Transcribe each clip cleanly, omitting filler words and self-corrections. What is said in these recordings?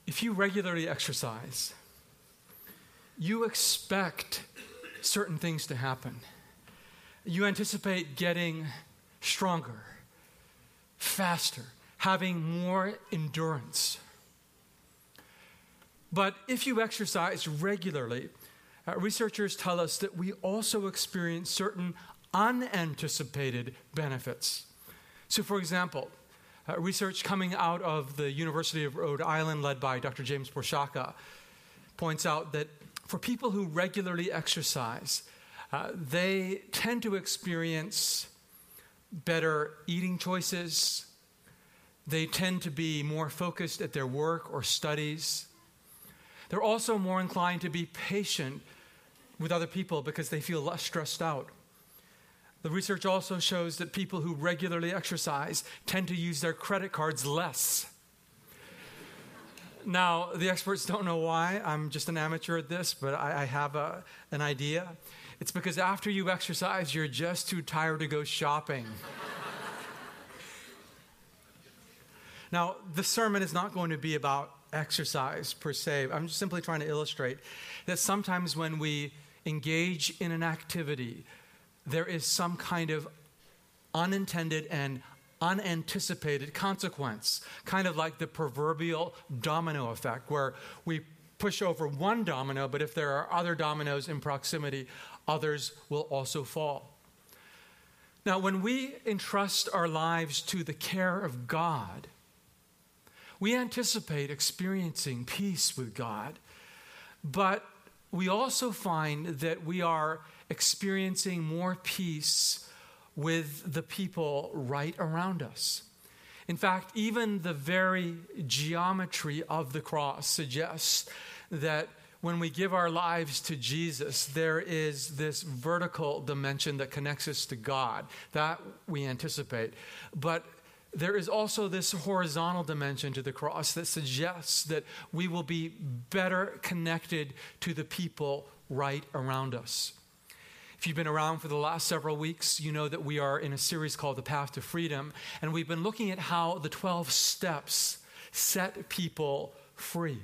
If you regularly exercise, you expect certain things to happen. You anticipate getting stronger, faster, having more endurance. But if you exercise regularly, researchers tell us that we also experience certain unanticipated benefits. So, for example, research coming out of the University of Rhode Island, led by Dr. James Borshaka, points out that for people who regularly exercise, they tend to experience better eating choices. They tend to be more focused at their work or studies. They're also more inclined to be patient with other people because they feel less stressed out. The research also shows that people who regularly exercise tend to use their credit cards less. Now, the experts don't know why. I'm just an amateur at this, but I have an idea. It's because after you exercise, you're just too tired to go shopping. Now, the sermon is not going to be about exercise per se. I'm just simply trying to illustrate that sometimes when we engage in an activity, there is some kind of unintended and unanticipated consequence, kind of like the proverbial domino effect, where we push over one domino, but if there are other dominoes in proximity, others will also fall. Now, when we entrust our lives to the care of God, we anticipate experiencing peace with God, but we also find that we are experiencing more peace with the people right around us. In fact, even the very geometry of the cross suggests that when we give our lives to Jesus, there is this vertical dimension that connects us to God. That we anticipate. But there is also this horizontal dimension to the cross that suggests that we will be better connected to the people right around us. If you've been around for the last several weeks, you know that we are in a series called The Path to Freedom, and we've been looking at how the 12 steps set people free.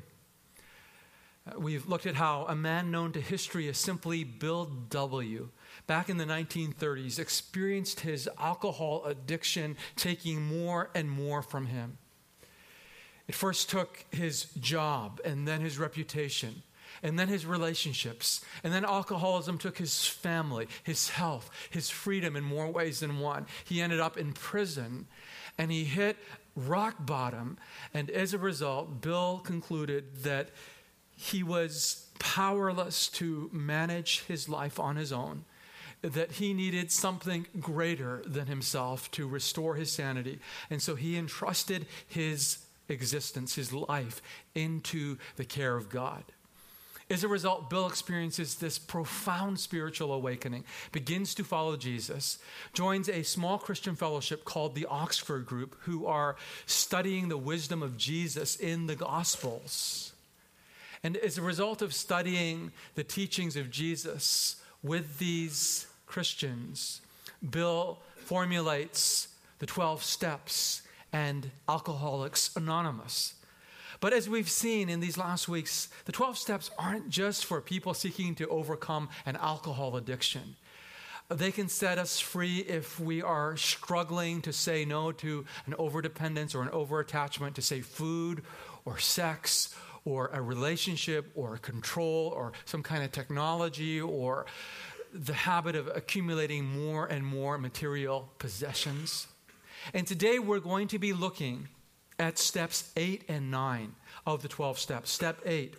We've looked at how a man known to history as simply Bill W., back in the 1930s, experienced his alcohol addiction taking more and more from him. It first took his job, and then his reputation, and then his relationships, and then alcoholism took his family, his health, his freedom in more ways than one. He ended up in prison, and he hit rock bottom, and as a result, Bill concluded that he was powerless to manage his life on his own, that he needed something greater than himself to restore his sanity. And so he entrusted his existence, his life, into the care of God. As a result, Bill experiences this profound spiritual awakening, begins to follow Jesus, joins a small Christian fellowship called the Oxford Group, who are studying the wisdom of Jesus in the Gospels. And as a result of studying the teachings of Jesus with these Christians, Bill formulates the 12 steps and Alcoholics Anonymous. But as we've seen in these last weeks, the 12 steps aren't just for people seeking to overcome an alcohol addiction. They can set us free if we are struggling to say no to an overdependence or an overattachment to, say, food or sex or a relationship or control or some kind of technology or the habit of accumulating more and more material possessions. And today we're going to be looking at steps 8 and 9 of the 12 steps. Step 8.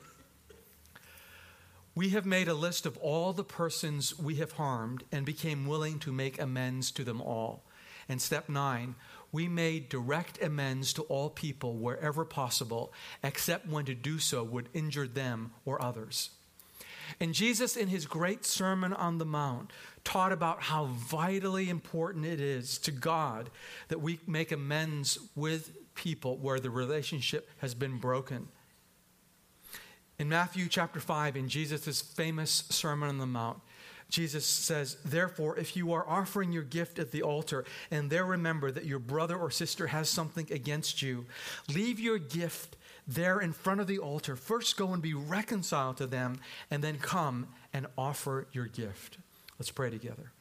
We have made a list of all the persons we have harmed and became willing to make amends to them all. And step 9, we made direct amends to all people wherever possible, except when to do so would injure them or others. And Jesus, in his great Sermon on the Mount, taught about how vitally important it is to God that we make amends with people where the relationship has been broken. In Matthew chapter 5, in Jesus' famous Sermon on the Mount, Jesus says, "Therefore, if you are offering your gift at the altar and there remember that your brother or sister has something against you, leave your gift there in front of the altar, first go and be reconciled to them, and then come and offer your gift. Let's pray together.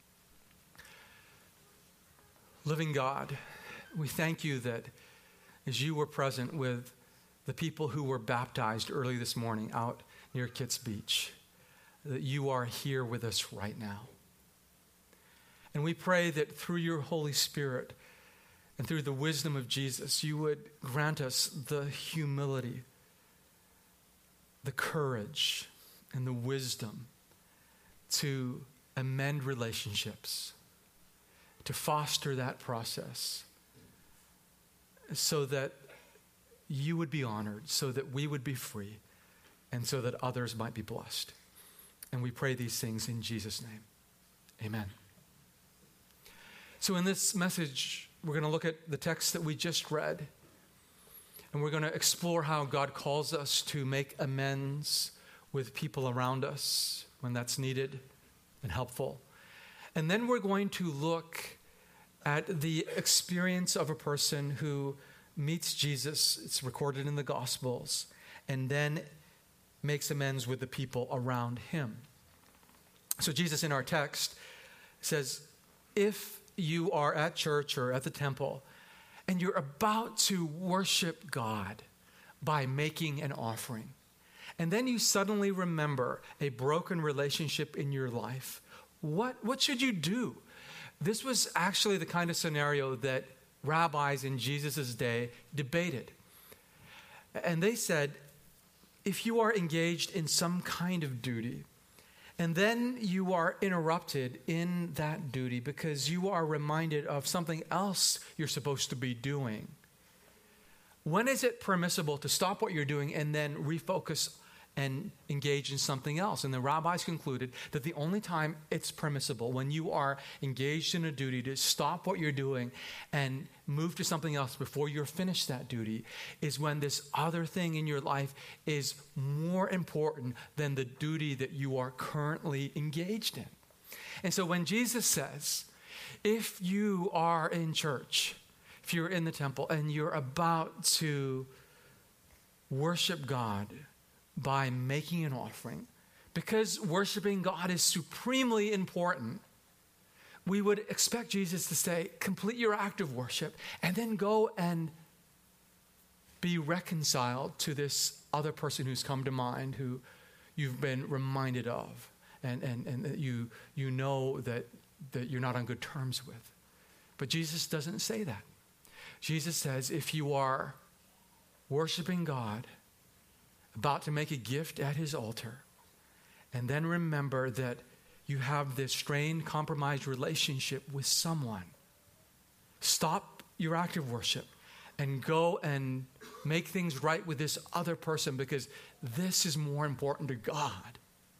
Living God, we thank you that as you were present with the people who were baptized early this morning out near Kitts Beach, that you are here with us right now. And we pray that through your Holy Spirit and through the wisdom of Jesus, you would grant us the humility, the courage, and the wisdom to amend relationships, to foster that process so that you would be honored, so that we would be free, and so that others might be blessed. And we pray these things in Jesus' name. Amen. So in this message, we're going to look at the text that we just read, and we're going to explore how God calls us to make amends with people around us when that's needed and helpful. And then we're going to look at the experience of a person who meets Jesus, it's recorded in the Gospels, and then makes amends with the people around him. So Jesus in our text says, if you are at church or at the temple and you're about to worship God by making an offering, and then you suddenly remember a broken relationship in your life, what should you do? This was actually the kind of scenario that rabbis in Jesus' day debated. And they said, if you are engaged in some kind of duty, and then you are interrupted in that duty because you are reminded of something else you're supposed to be doing, when is it permissible to stop what you're doing and then refocus and engage in something else? And the rabbis concluded that the only time it's permissible when you are engaged in a duty to stop what you're doing and move to something else before you're finished that duty is when this other thing in your life is more important than the duty that you are currently engaged in. And so when Jesus says, if you are in church, if you're in the temple and you're about to worship God by making an offering, because worshiping God is supremely important, we would expect Jesus to say, complete your act of worship and then go and be reconciled to this other person who's come to mind, who you've been reminded of, and you know that you're not on good terms with. But Jesus doesn't say that. Jesus says, if you are worshiping God, about to make a gift at his altar, and then remember that you have this strained, compromised relationship with someone, stop your act of worship and go and make things right with this other person because this is more important to God.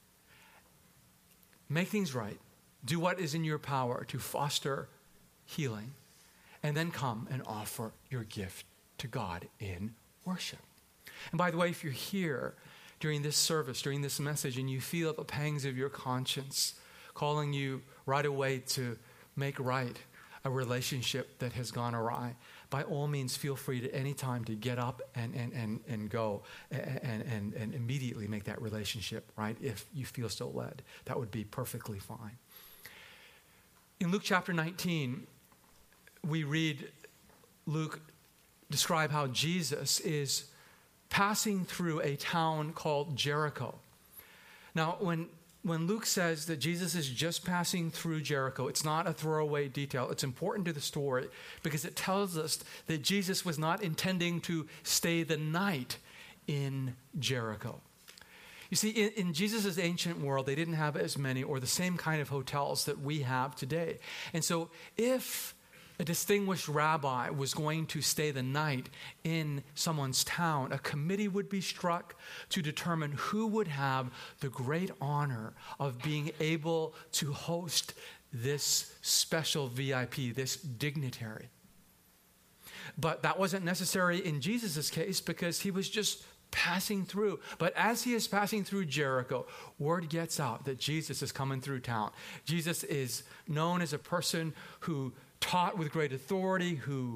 Make things right. Do what is in your power to foster healing, and then come and offer your gift to God in worship. And by the way, if you're here during this service, during this message, and you feel the pangs of your conscience calling you right away to make right a relationship that has gone awry, by all means, feel free at any time to get up and go and immediately make that relationship right if you feel so led. That would be perfectly fine. In Luke chapter 19, we read Luke describe how Jesus is passing through a town called Jericho. Now, when Luke says that Jesus is just passing through Jericho, it's not a throwaway detail. It's important to the story because it tells us that Jesus was not intending to stay the night in Jericho. You see, in Jesus' ancient world, they didn't have as many or the same kind of hotels that we have today. And so if a distinguished rabbi was going to stay the night in someone's town, a committee would be struck to determine who would have the great honor of being able to host this special VIP, this dignitary. But that wasn't necessary in Jesus' case because he was just passing through. But as he is passing through Jericho, word gets out that Jesus is coming through town. Jesus is known as a person who taught with great authority, who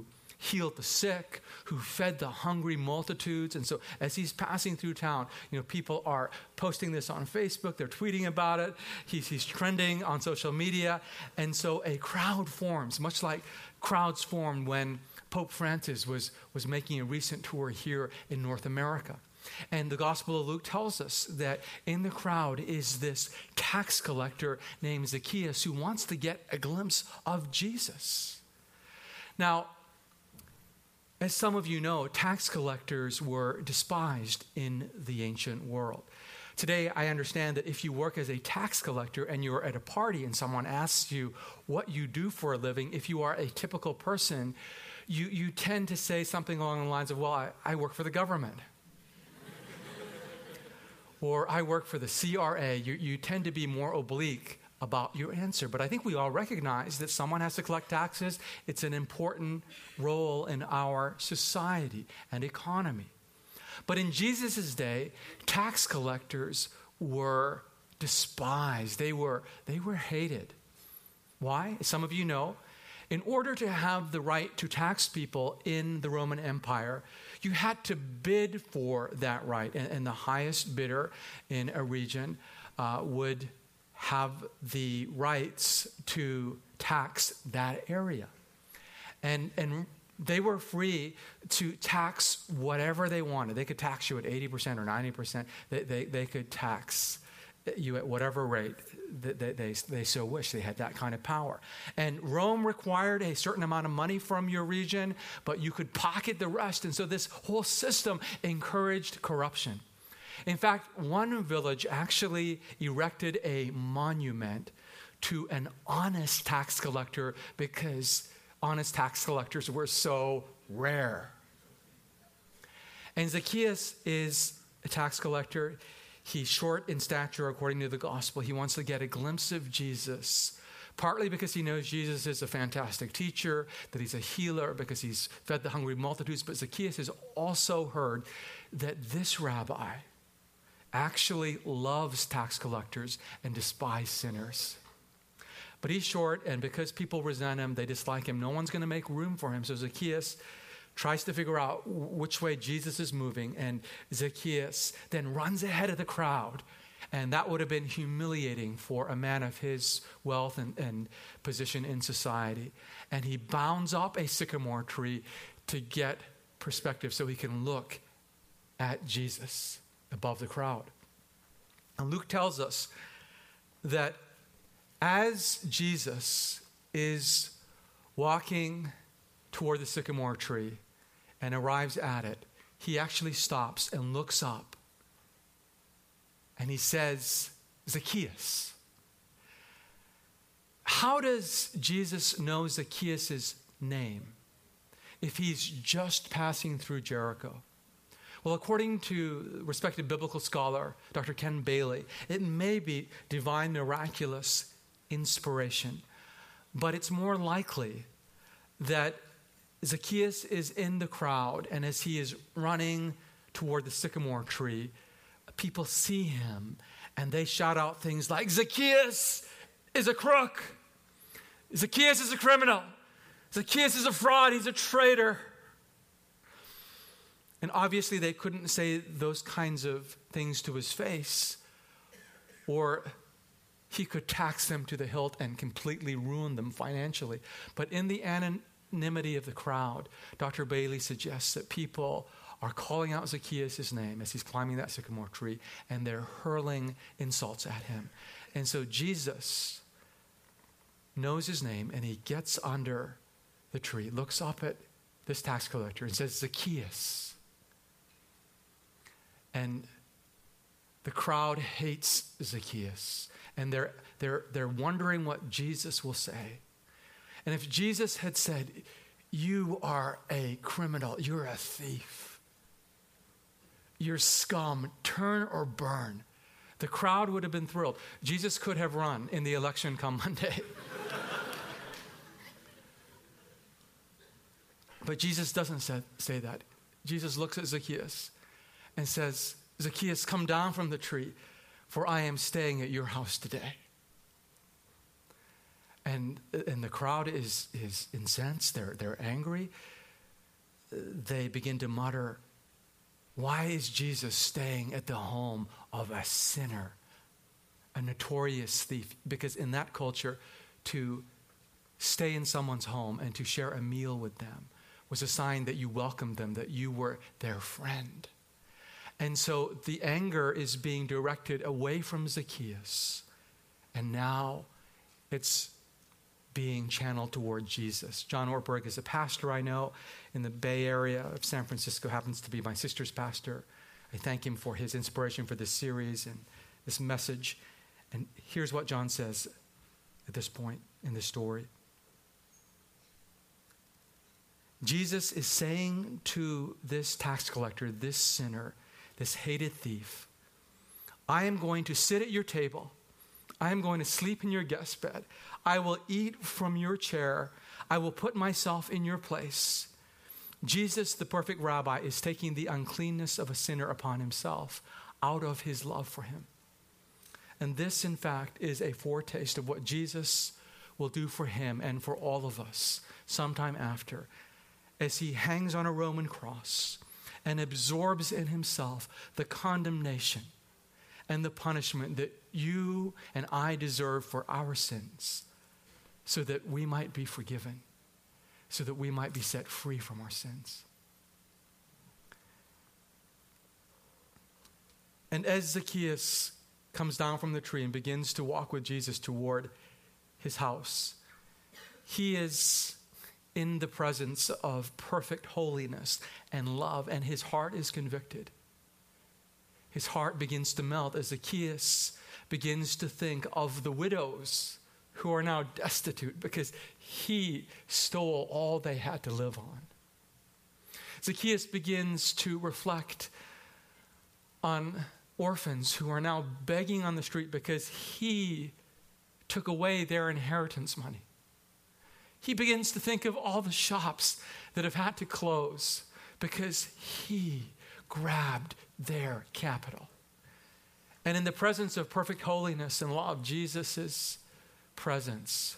healed the sick, who fed the hungry multitudes. And so as he's passing through town, people are posting this on Facebook, they're tweeting about it, he's trending on social media. And so a crowd forms, much like crowds formed when Pope Francis was making a recent tour here in North America. And the Gospel of Luke tells us that in the crowd is this tax collector named Zacchaeus who wants to get a glimpse of Jesus. Now, as some of you know, tax collectors were despised in the ancient world. Today, I understand that if you work as a tax collector and you're at a party and someone asks you what you do for a living, if you are a typical person, you tend to say something along the lines of, well, I work for the government. Or I work for the CRA. You tend to be more oblique about your answer. But I think we all recognize that someone has to collect taxes. It's an important role in our society and economy. But in Jesus' day, tax collectors were despised. They were hated. Why? As some of you know, in order to have the right to tax people in the Roman Empire, you had to bid for that right. And the highest bidder in a region would have the rights to tax that area. And they were free to tax whatever they wanted. They could tax you at 80% or 90%. They could tax you at whatever rate they so wish. They had that kind of power. And Rome required a certain amount of money from your region, but you could pocket the rest. And so this whole system encouraged corruption. In fact, one village actually erected a monument to an honest tax collector because honest tax collectors were so rare. And Zacchaeus is a tax collector. He's short in stature according to the gospel. He wants to get a glimpse of Jesus, partly because he knows Jesus is a fantastic teacher, that he's a healer, because he's fed the hungry multitudes. But Zacchaeus has also heard that this rabbi actually loves tax collectors and despises sinners. But he's short, and because people resent him, they dislike him. No one's going to make room for him. So Zacchaeus tries to figure out which way Jesus is moving, and Zacchaeus then runs ahead of the crowd. And that would have been humiliating for a man of his wealth and position in society. And he bounds up a sycamore tree to get perspective so he can look at Jesus above the crowd. And Luke tells us that as Jesus is walking toward the sycamore tree and arrives at it, he actually stops and looks up and he says, Zacchaeus. How does Jesus know Zacchaeus' name if he's just passing through Jericho? Well, according to respected biblical scholar, Dr. Ken Bailey, it may be divine miraculous inspiration, but it's more likely that Zacchaeus is in the crowd, and as he is running toward the sycamore tree, people see him, and they shout out things like, Zacchaeus is a crook. Zacchaeus is a criminal. Zacchaeus is a fraud. He's a traitor. And obviously they couldn't say those kinds of things to his face, or he could tax them to the hilt and completely ruin them financially. But in the anonymity of the crowd, Dr. Bailey suggests that people are calling out Zacchaeus' name as he's climbing that sycamore tree, and they're hurling insults at him. And so Jesus knows his name, and he gets under the tree, looks up at this tax collector and says, Zacchaeus. And the crowd hates Zacchaeus, and they're wondering what Jesus will say. And if Jesus had said, you are a criminal, you're a thief, you're scum, turn or burn, the crowd would have been thrilled. Jesus could have run in the election come Monday. But Jesus doesn't say that. Jesus looks at Zacchaeus and says, Zacchaeus, come down from the tree, for I am staying at your house today. And the crowd is incensed. They're angry. they begin to mutter, why is Jesus staying at the home of a sinner, a notorious thief? Because in that culture, to stay in someone's home and to share a meal with them was a sign that you welcomed them, that you were their friend. And so the anger is being directed away from Zacchaeus. And now it's being channeled toward Jesus. John Ortberg is a pastor I know in the Bay Area of San Francisco, happens to be my sister's pastor. I thank him for his inspiration for this series and this message. And here's what John says at this point in the story. Jesus is saying to this tax collector, this sinner, this hated thief, I am going to sit at your table. I am going to sleep in your guest bed. I will eat from your chair. I will put myself in your place. Jesus, the perfect rabbi, is taking the uncleanness of a sinner upon himself out of his love for him. And this, in fact, is a foretaste of what Jesus will do for him and for all of us sometime after, as he hangs on a Roman cross and absorbs in himself the condemnation and the punishment that you and I deserve for our sins, so that we might be forgiven, so that we might be set free from our sins. And as Zacchaeus comes down from the tree and begins to walk with Jesus toward his house, he is in the presence of perfect holiness and love, and his heart is convicted. His heart begins to melt as Zacchaeus begins to think of the widows who are now destitute because he stole all they had to live on. Zacchaeus begins to reflect on orphans who are now begging on the street because he took away their inheritance money. He begins to think of all the shops that have had to close because he grabbed their capital. And in the presence of perfect holiness and love, Jesus' presence,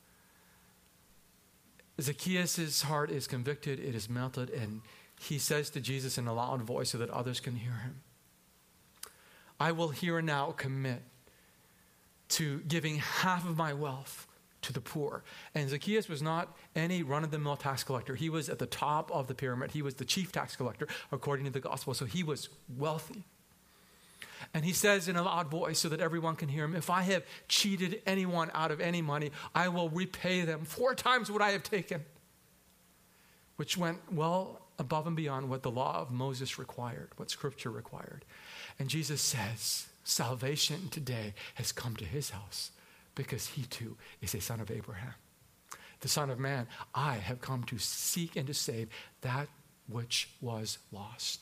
Zacchaeus' heart is convicted, it is melted, and he says to Jesus in a loud voice so that others can hear him, I will here and now commit to giving half of my wealth to the poor. And Zacchaeus was not any run-of-the-mill tax collector. He was at the top of the pyramid. He was the chief tax collector according to the gospel. So he was wealthy. And he says in a loud voice so that everyone can hear him, if I have cheated anyone out of any money, I will repay them 4 times what I have taken. Which went well above and beyond what the law of Moses required, what Scripture required. And Jesus says, salvation today has come to his house, because he too is a son of Abraham. The Son of Man, I have come to seek and to save that which was lost.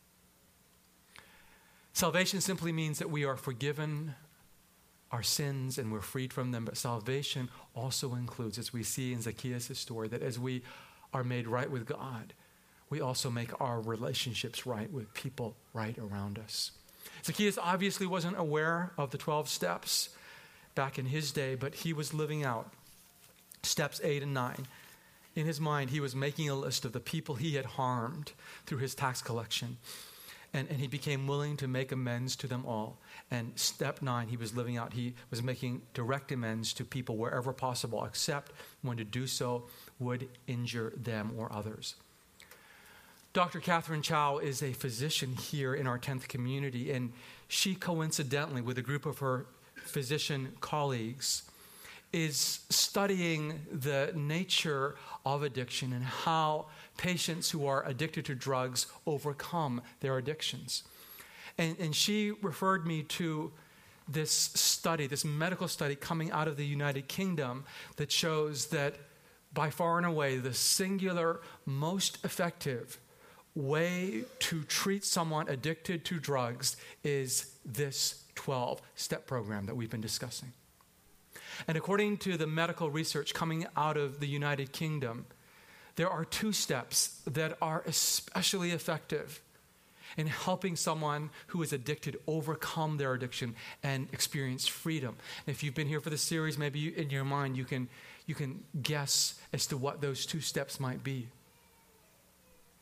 Salvation simply means that we are forgiven our sins and we're freed from them. But salvation also includes, as we see in Zacchaeus' story, that as we are made right with God, we also make our relationships right with people right around us. Zacchaeus obviously wasn't aware of the 12 steps back in his day, but he was living out steps 8 and 9. In his mind, he was making a list of the people he had harmed through his tax collection. And he became willing to make amends to them all. And step 9, he was living out. He was making direct amends to people wherever possible, except when to do so would injure them or others. Dr. Catherine Chow is a physician here in our 10th community, and she coincidentally, with a group of her physician colleagues, is studying the nature of addiction and how patients who are addicted to drugs overcome their addictions. And she referred me to this study, this medical study coming out of the United Kingdom that shows that by far and away the singular most effective way to treat someone addicted to drugs is this 12-step program that we've been discussing. And according to the medical research coming out of the United Kingdom, there are 2 steps that are especially effective in helping someone who is addicted overcome their addiction and experience freedom. And if you've been here for the series, maybe in your mind you can guess as to what those 2 steps might be.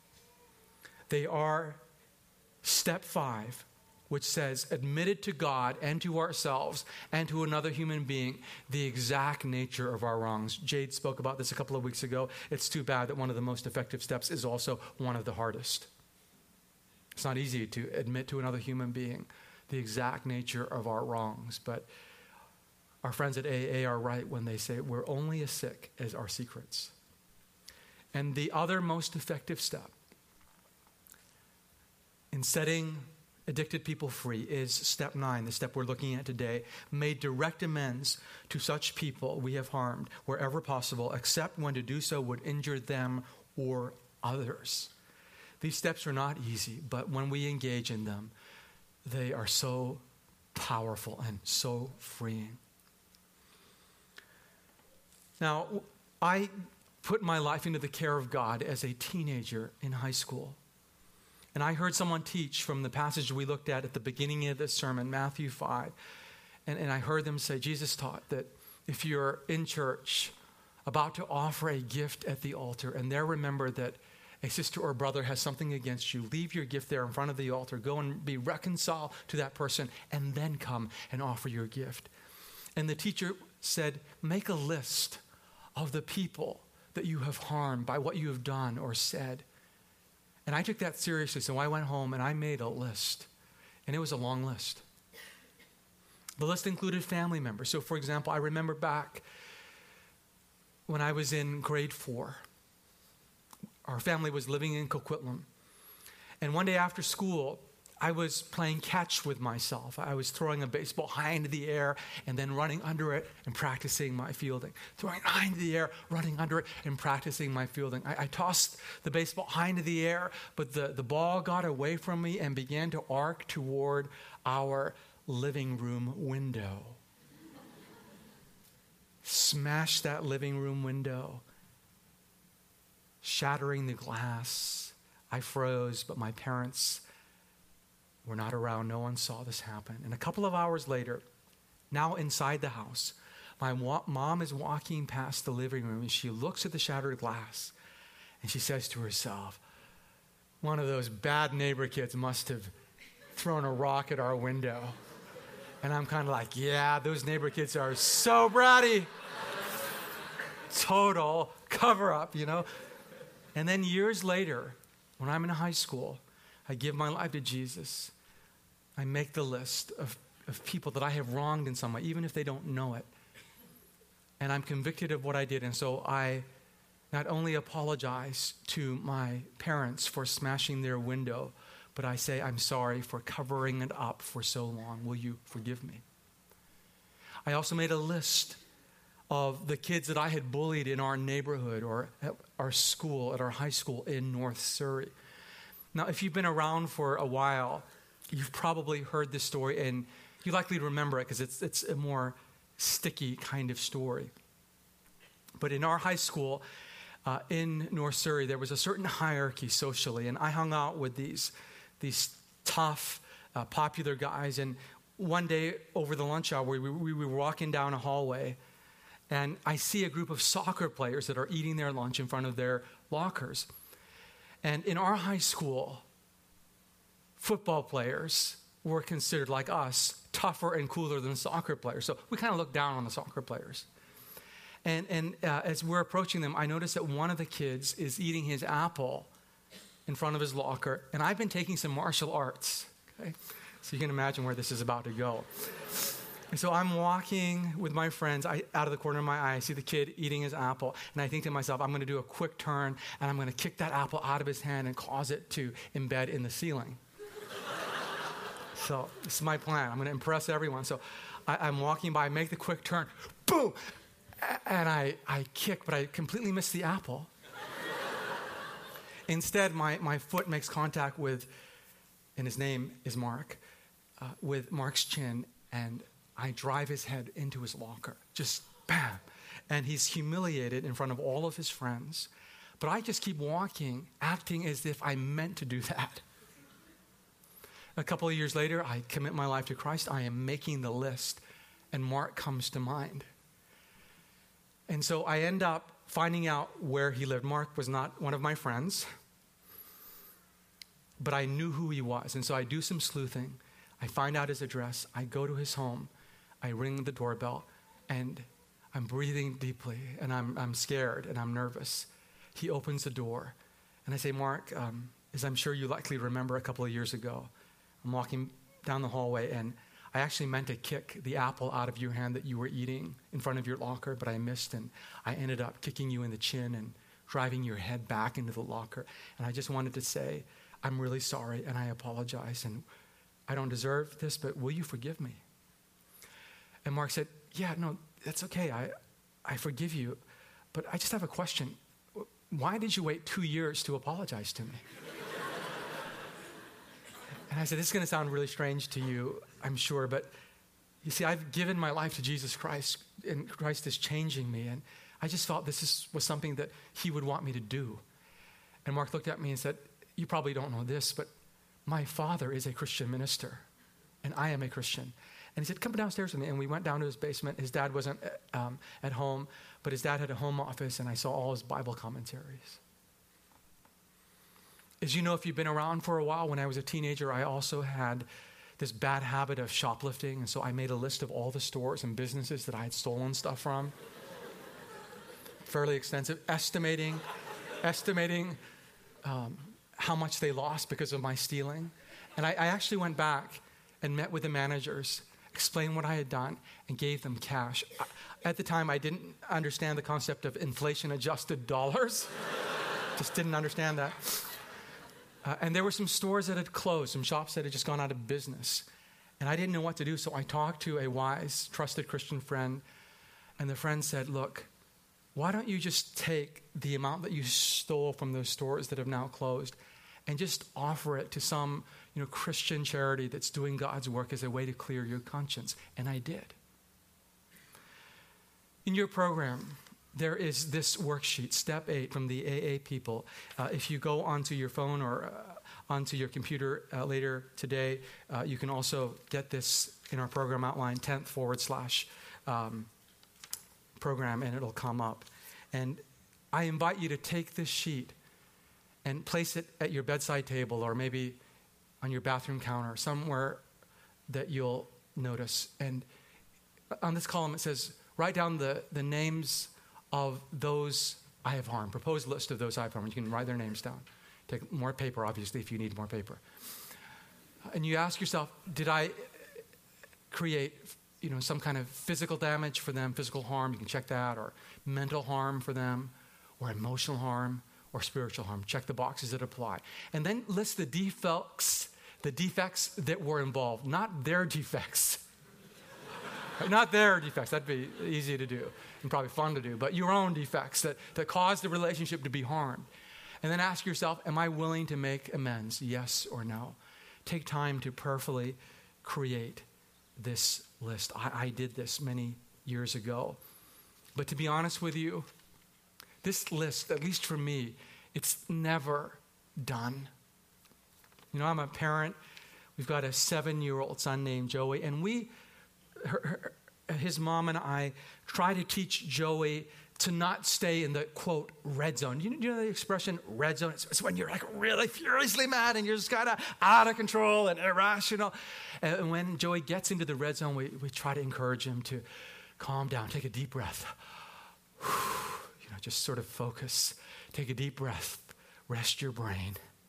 They are step 5, which says, admitted to God and to ourselves and to another human being the exact nature of our wrongs. Jade spoke about this a couple of weeks ago. It's too bad that one of the most effective steps is also one of the hardest. It's not easy to admit to another human being the exact nature of our wrongs, but our friends at AA are right when they say we're only as sick as our secrets. And the other most effective step in setting addicted people free is step 9, the step we're looking at today. Made direct amends to such people we have harmed wherever possible, except when to do so would injure them or others. These steps are not easy, but when we engage in them, they are so powerful and so freeing. Now, I put my life into the care of God as a teenager in high school. And I heard someone teach from the passage we looked at the beginning of this sermon, Matthew 5. And I heard them say, Jesus taught that if you're in church about to offer a gift at the altar and there remember that a sister or brother has something against you, leave your gift there in front of the altar, go and be reconciled to that person, and then come and offer your gift. And the teacher said, make a list of the people that you have harmed by what you have done or said. And I took that seriously, so I went home and I made a list. And it was a long list. The list included family members. So, for example, I remember back when I was in grade 4. Our family was living in Coquitlam. And one day after school, I was playing catch with myself. I was throwing a baseball high into the air and then running under it and practicing my fielding. Throwing it high into the air, running under it, and practicing my fielding. I tossed the baseball high into the air, but the ball got away from me and began to arc toward our living room window. Smashed that living room window, shattering the glass. I froze, but my parents were not around. No one saw this happen. And a couple of hours later, now inside the house, my mom is walking past the living room and she looks at the shattered glass and she says to herself, one of those bad neighbor kids must have thrown a rock at our window. And I'm kind of like, yeah, those neighbor kids are so bratty. Total cover up, you know. And then years later, when I'm in high school, I give my life to Jesus. I make the list of people that I have wronged in some way, even if they don't know it. And I'm convicted of what I did. And so I not only apologize to my parents for smashing their window, but I say, I'm sorry for covering it up for so long. Will you forgive me? I also made a list of the kids that I had bullied in our neighborhood or at our school, at our high school in North Surrey. Now, if you've been around for a while, you've probably heard this story, and you likely remember it because it's a more sticky kind of story. But in our high school in North Surrey, there was a certain hierarchy socially, and I hung out with these tough, popular guys. And one day over the lunch hour, we were walking down a hallway, and I see a group of soccer players that are eating their lunch in front of their lockers. And in our high school, football players were considered, like us, tougher and cooler than soccer players. So we kind of looked down on the soccer players. And as we're approaching them, I noticed that one of the kids is eating his apple in front of his locker. And I've been taking some martial arts. Okay? So you can imagine where this is about to go. And so I'm walking with my friends. Out of the corner of my eye, I see the kid eating his apple. And I think to myself, I'm going to do a quick turn, and I'm going to kick that apple out of his hand and cause it to embed in the ceiling. So this is my plan. I'm going to impress everyone. So I'm walking by, I make the quick turn, boom! And I kick, but I completely miss the apple. Instead, my foot makes contact with, and his name is Mark, with Mark's chin, and I drive his head into his locker. Just bam. And he's humiliated in front of all of his friends. But I just keep walking, acting as if I meant to do that. A couple of years later, I commit my life to Christ. I am making the list, and Mark comes to mind. And so I end up finding out where he lived. Mark was not one of my friends. but I knew who he was. And so I do some sleuthing. I find out his address. I go to his home. I ring the doorbell, and I'm breathing deeply, and I'm scared, and I'm nervous. He opens the door, and I say, Mark, as I'm sure you likely remember a couple of years ago, I'm walking down the hallway, and I actually meant to kick the apple out of your hand that you were eating in front of your locker, but I missed, and I ended up kicking you in the chin and driving your head back into the locker. And I just wanted to say, I'm really sorry, and I apologize, and I don't deserve this, but will you forgive me? And Mark said, yeah, no, that's okay. I forgive you, but I just have a question. Why did you wait 2 years to apologize to me? And I said, this is going to sound really strange to you, I'm sure, but you see, I've given my life to Jesus Christ, and Christ is changing me, and I just felt was something that he would want me to do. And Mark looked at me and said, you probably don't know this, but my father is a Christian minister, and I am a Christian. And he said, come downstairs with me. And we went down to his basement. His dad wasn't at home, but his dad had a home office, and I saw all his Bible commentaries. As you know, if you've been around for a while, when I was a teenager, I also had this bad habit of shoplifting, and so I made a list of all the stores and businesses that I had stolen stuff from. Fairly extensive. Estimating how much they lost because of my stealing. And I actually went back and met with the managers, explained what I had done, and gave them cash. At the time, I didn't understand the concept of inflation-adjusted dollars. Just didn't understand that. And there were some stores that had closed, some shops that had just gone out of business. And I didn't know what to do, so I talked to a wise, trusted Christian friend, and the friend said, look, why don't you just take the amount that you stole from those stores that have now closed and just offer it to some, Christian charity that's doing God's work as a way to clear your conscience? And I did. In your program, there is this worksheet, Step 8 from the AA people. If you go onto your phone or onto your computer later today, you can also get this in our program outline, 10th/ program, and it'll come up. And I invite you to take this sheet and place it at your bedside table, or maybe on your bathroom counter, somewhere that you'll notice. And on this column it says, write down the names of those I have harmed. Proposed list of those I have harmed. You can write their names down. Take more paper, obviously, if you need more paper. And you ask yourself, did I create some kind of physical damage for them, physical harm, you can check that, or mental harm for them, or emotional harm, or spiritual harm. Check the boxes that apply. And then list the defects that were involved, not their defects. Not their defects, that'd be easy to do and probably fun to do, but your own defects that caused the relationship to be harmed. And then ask yourself, am I willing to make amends, yes or no? Take time to prayerfully create this list. I did this many years ago. But to be honest with you, this list, at least for me, it's never done. I'm a parent. We've got a 7-year-old son named Joey, and his mom and I try to teach Joey to not stay in the, quote, red zone. You know the expression, red zone? It's when you're like really furiously mad and you're just kind of out of control and irrational. And when Joey gets into the red zone, we try to encourage him to calm down, take a deep breath. Just sort of focus. Take a deep breath. Rest your brain.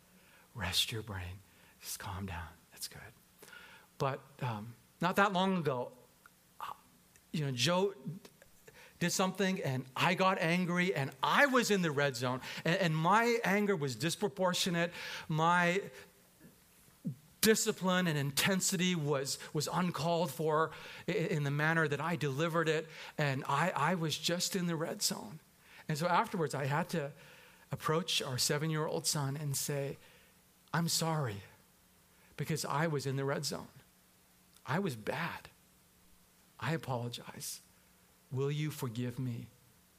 Just calm down. That's good. But not that long ago, Joe did something and I got angry and I was in the red zone and my anger was disproportionate. My discipline and intensity was uncalled for in the manner that I delivered it, and I was just in the red zone. And so afterwards I had to approach our 7-year-old son and say, I'm sorry, because I was in the red zone. I was bad. I apologize. Will you forgive me?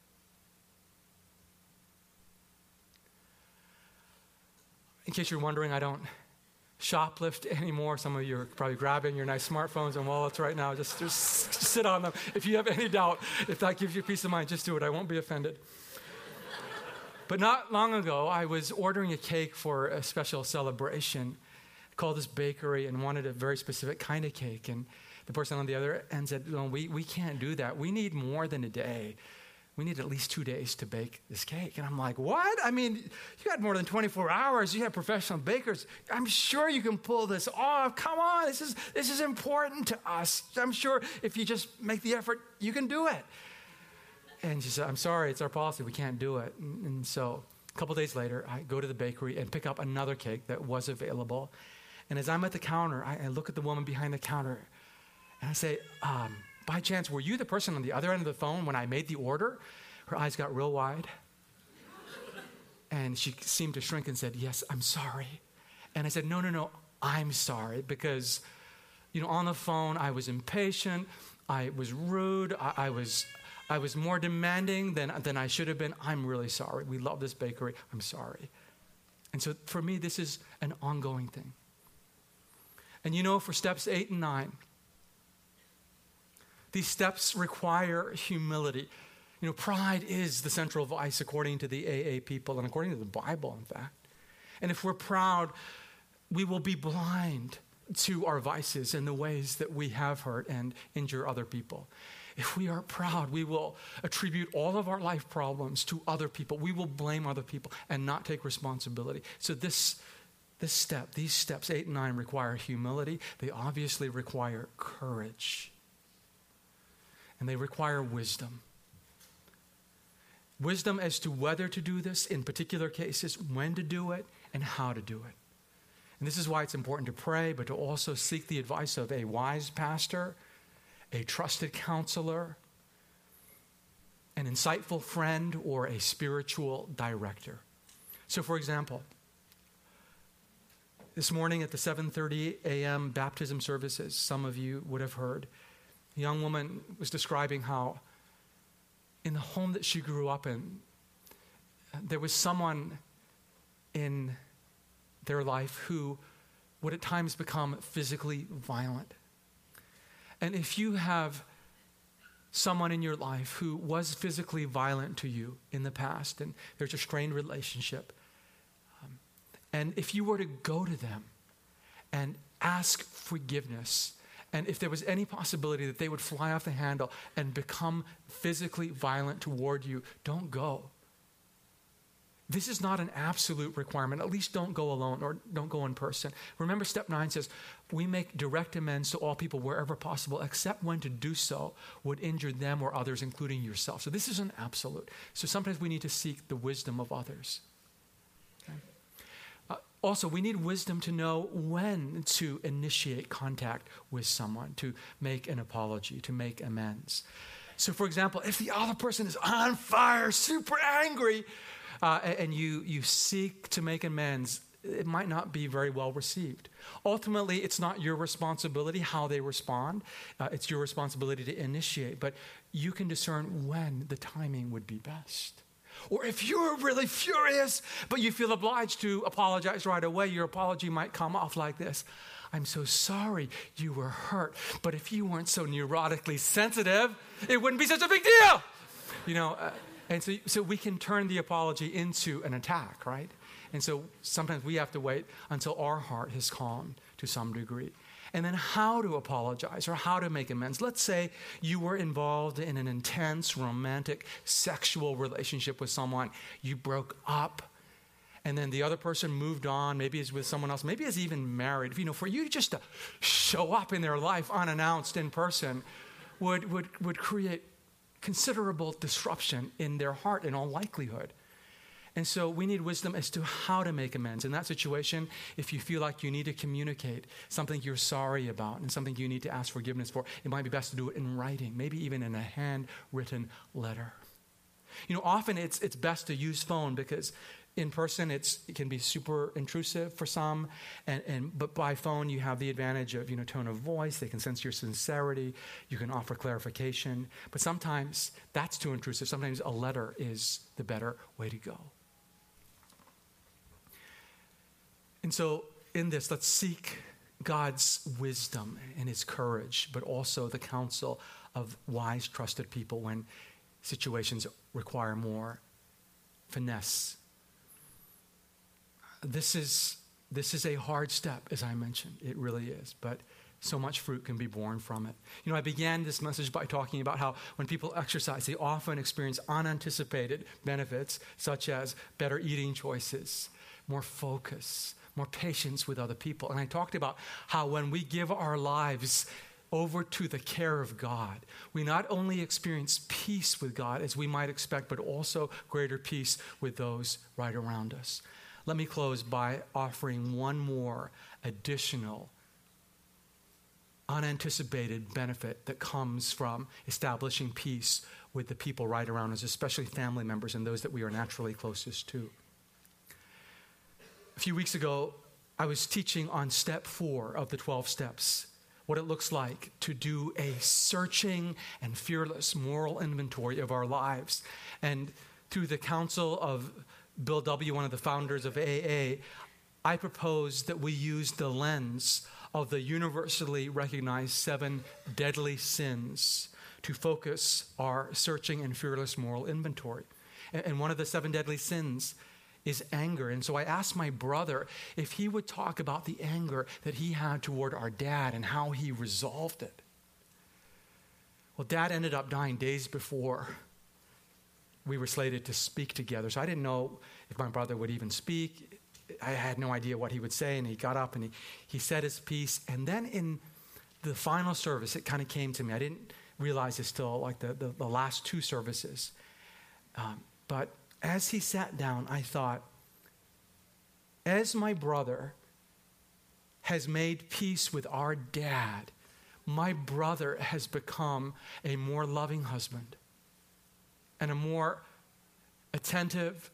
In case you're wondering, I don't shoplift anymore. Some of you are probably grabbing your nice smartphones and wallets right now. Just sit on them. If you have any doubt, if that gives you peace of mind, just do it. I won't be offended. But not long ago, I was ordering a cake for a special celebration. I called this bakery and wanted a very specific kind of cake. And the person on the other end said, no, we can't do that. We need more than a day. We need at least 2 days to bake this cake. And I'm like, what? I mean, you got more than 24 hours. You have professional bakers. I'm sure you can pull this off. Come on, this is important to us. I'm sure if you just make the effort, you can do it. And she said, I'm sorry, it's our policy. We can't do it. And so a couple days later, I go to the bakery and pick up another cake that was available. And as I'm at the counter, I look at the woman behind the counter and I say, by chance, were you the person on the other end of the phone when I made the order? Her eyes got real wide. And she seemed to shrink and said, yes, I'm sorry. And I said, no, I'm sorry. Because, on the phone, I was impatient. I was rude. I was more demanding than I should have been. I'm really sorry. We love this bakery. I'm sorry. And so for me, this is an ongoing thing. And for steps 8 and 9, these steps require humility. Pride is the central vice according to the AA people and according to the Bible, in fact. And if we're proud, we will be blind to our vices and the ways that we have hurt and injure other people. If we are proud, we will attribute all of our life problems to other people. We will blame other people and not take responsibility. So these steps, 8 and 9, require humility. They obviously require courage. And they require wisdom. Wisdom as to whether to do this in particular cases, when to do it, and how to do it. And this is why it's important to pray, but to also seek the advice of a wise pastor, a trusted counselor, an insightful friend, or a spiritual director. So, for example, this morning at the 7:30 a.m. baptism services, some of you would have heard, a young woman was describing how in the home that she grew up in, there was someone in their life who would at times become physically violent. And if you have someone in your life who was physically violent to you in the past, and there's a strained relationship, and if you were to go to them and ask forgiveness, and if there was any possibility that they would fly off the handle and become physically violent toward you, don't go. This is not an absolute requirement. At least don't go alone or don't go in person. Remember, step 9 says, we make direct amends to all people wherever possible, except when to do so would injure them or others, including yourself. So this is an absolute. So sometimes we need to seek the wisdom of others. Okay? Also, we need wisdom to know when to initiate contact with someone, to make an apology, to make amends. So, for example, if the other person is on fire, super angry, and you seek to make amends, it might not be very well received. Ultimately, it's not your responsibility how they respond. It's your responsibility to initiate. But you can discern when the timing would be best. Or if you're really furious, but you feel obliged to apologize right away, your apology might come off like this. I'm so sorry you were hurt, but if you weren't so neurotically sensitive, it wouldn't be such a big deal. And so we can turn the apology into an attack, right? And so sometimes we have to wait until our heart has calmed to some degree. And then how to apologize or how to make amends. Let's say you were involved in an intense, romantic, sexual relationship with someone. You broke up, and then the other person moved on, maybe is with someone else, maybe is even married. For you just to show up in their life unannounced in person would create considerable disruption in their heart in all likelihood. And so we need wisdom as to how to make amends. In that situation, if you feel like you need to communicate something you're sorry about and something you need to ask forgiveness for, it might be best to do it in writing, maybe even in a handwritten letter. Often it's best to use phone because in person it can be super intrusive for some, but by phone you have the advantage of tone of voice. They can sense your sincerity. You can offer clarification. But sometimes that's too intrusive. Sometimes a letter is the better way to go. And so in this, let's seek God's wisdom and his courage, but also the counsel of wise, trusted people when situations require more finesse. This is a hard step, as I mentioned. It really is. But so much fruit can be born from it. You know, I began this message by talking about how when people exercise, they often experience unanticipated benefits, such as better eating choices, more focus, more patience with other people. And I talked about how when we give our lives over to the care of God, we not only experience peace with God as we might expect, but also greater peace with those right around us. Let me close by offering one more additional unanticipated benefit that comes from establishing peace with the people right around us, especially family members and those that we are naturally closest to. A few weeks ago, I was teaching on step 4 of the 12 steps, what it looks like to do a searching and fearless moral inventory of our lives. And through the counsel of Bill W., one of the founders of AA, I proposed that we use the lens of the universally recognized 7 deadly sins to focus our searching and fearless moral inventory. And one of the 7 deadly sins is anger. And so I asked my brother if he would talk about the anger that he had toward our dad and how he resolved it. Well, Dad ended up dying days before we were slated to speak together. So I didn't know if my brother would even speak. I had no idea what he would say, and he got up and he said his piece. And then in the final service, it kind of came to me. I didn't realize it till like the last 2 services. But as he sat down, I thought, as my brother has made peace with our dad, my brother has become a more loving husband and a more attentive,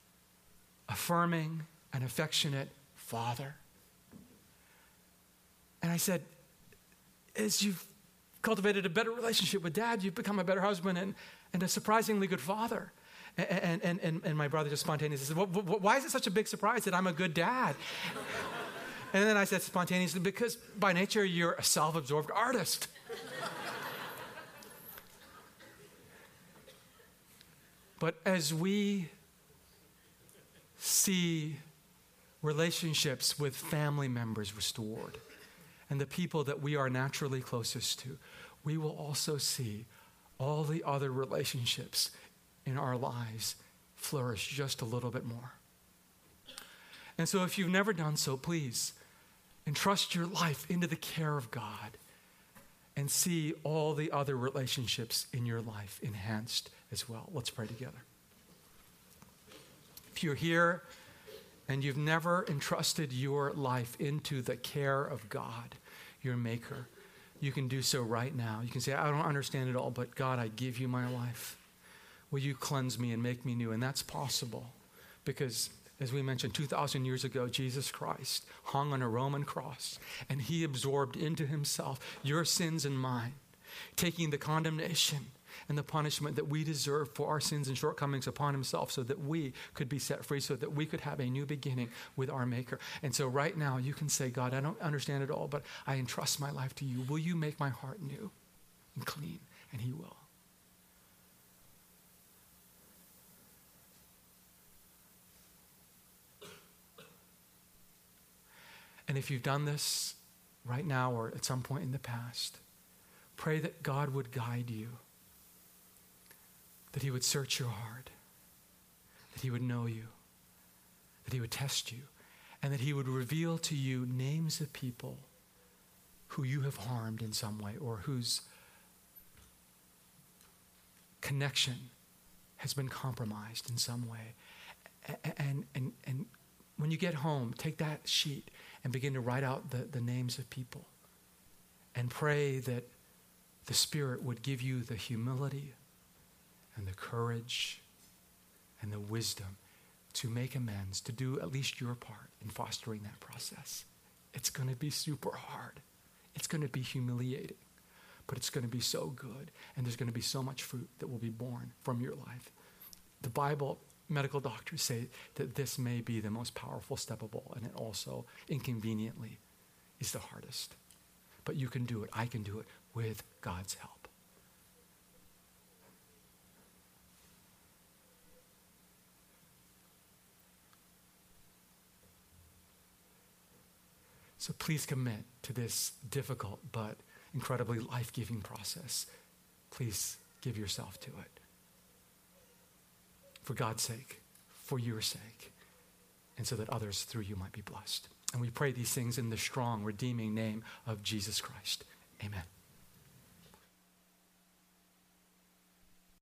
affirming, and affectionate father. And I said, as you've cultivated a better relationship with Dad, you've become a better husband and a surprisingly good father. And my brother just spontaneously said, why is it such a big surprise that I'm a good dad? And then I said spontaneously, because by nature you're a self-absorbed artist. But as we see relationships with family members restored and the people that we are naturally closest to, we will also see all the other relationships in our lives flourish just a little bit more. And so if you've never done so, please entrust your life into the care of God and see all the other relationships in your life enhanced as well. Let's pray together. If you're here and you've never entrusted your life into the care of God, your Maker, you can do so right now. You can say, I don't understand it all, but God, I give you my life. Will you cleanse me and make me new? And that's possible because, as we mentioned, 2,000 years ago, Jesus Christ hung on a Roman cross and he absorbed into himself your sins and mine, taking the condemnation and the punishment that we deserve for our sins and shortcomings upon himself so that we could be set free, so that we could have a new beginning with our Maker. And so right now you can say, God, I don't understand it all, but I entrust my life to you. Will you make my heart new and clean? And he will. And if you've done this right now or at some point in the past, pray that God would guide you, that he would search your heart, that he would know you, that he would test you, and that he would reveal to you names of people who you have harmed in some way or whose connection has been compromised in some way. And when you get home, take that sheet and begin to write out the names of people and pray that the Spirit would give you the humility and the courage and the wisdom to make amends, to do at least your part in fostering that process. It's going to be super hard. It's going to be humiliating, but it's going to be so good, and there's going to be so much fruit that will be born from your life. The Bible, medical doctors say that this may be the most powerful step of all, and it also, inconveniently, is the hardest. But you can do it. I can do it with God's help. So please commit to this difficult but incredibly life-giving process. Please give yourself to it. For God's sake, for your sake, and so that others through you might be blessed. And we pray these things in the strong, redeeming name of Jesus Christ. Amen.